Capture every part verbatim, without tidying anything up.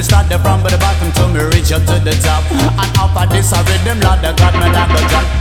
Me start the from the bottom till me reach up to the top. And after this I rhythm, Lord the God, me not go drop.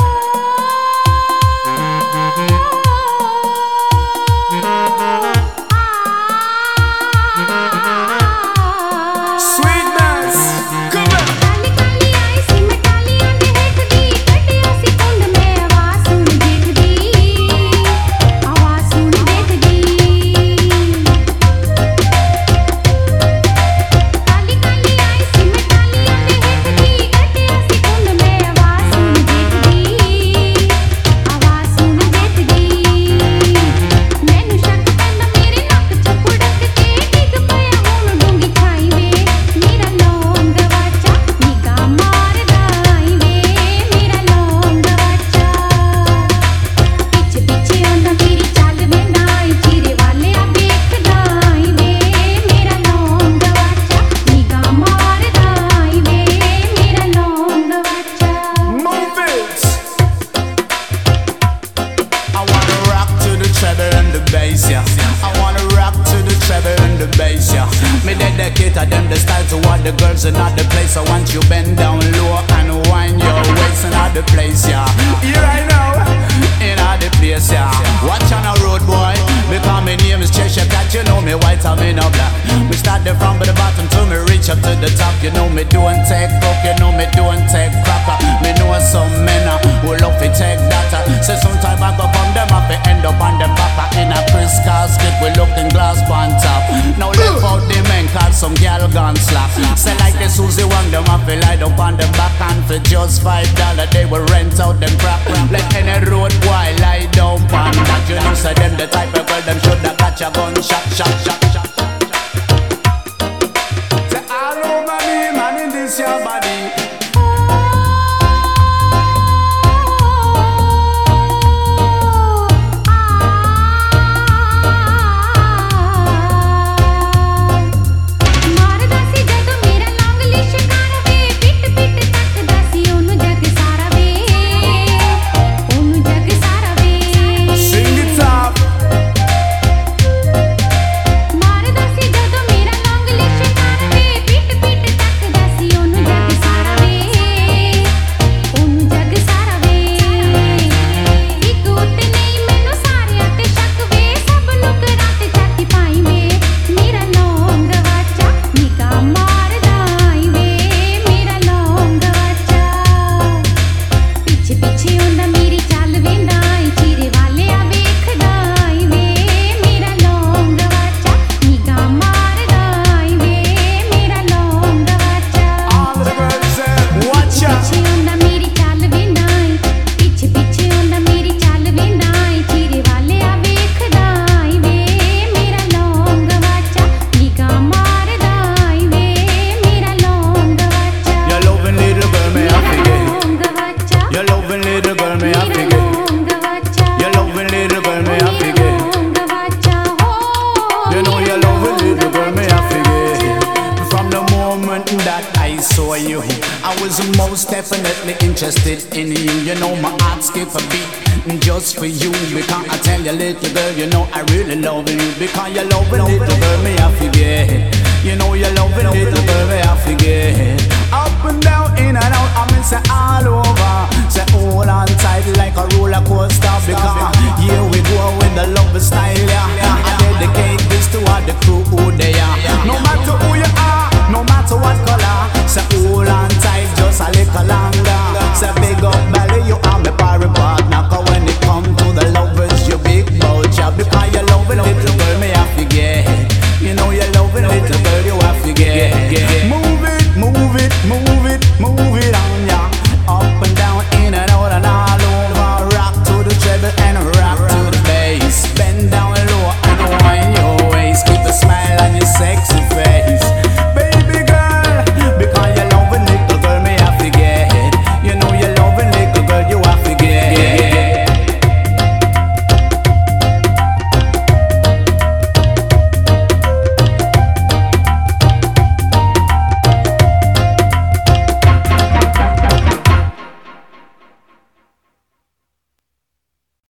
Me dedicate to them the style to all the girls in all the place. I want you bend down low and wind your waist in all the place, yeah. Here I know, in all the place, yeah. Watch on a road, boy, because my name is Cheshire Cat. You know me white, I'm in a black. Me start the from the bottom till me reach up to the top. You know me don't take coke, you know me don't take cracker. Me know some men uh, who love to take data. Say sometime I go from them up, they end up on them papa. In a Chris casket, we looking glass on top. Now left out the men, cause some gal gone slap. Say like the Susie Wang, them up, they light up on the back. And for just five dollars, they will rent out them crap. Let any road boy lie down on that. You know, say them the type of girl, them shoulda catch a gun shot, shot, shot, shot. Say all over me, man, in this your body. Saw you, I was most definitely interested in you. You know my heart skip a beat just for you. Because I tell you, little girl, you know I really love you. Because you love a little girl, me I forget. You know you love a little girl, me I forget. Up and down, in and out, I mean say all over. Say hold on tight like a roller coaster. Because here we go with the love style, yeah.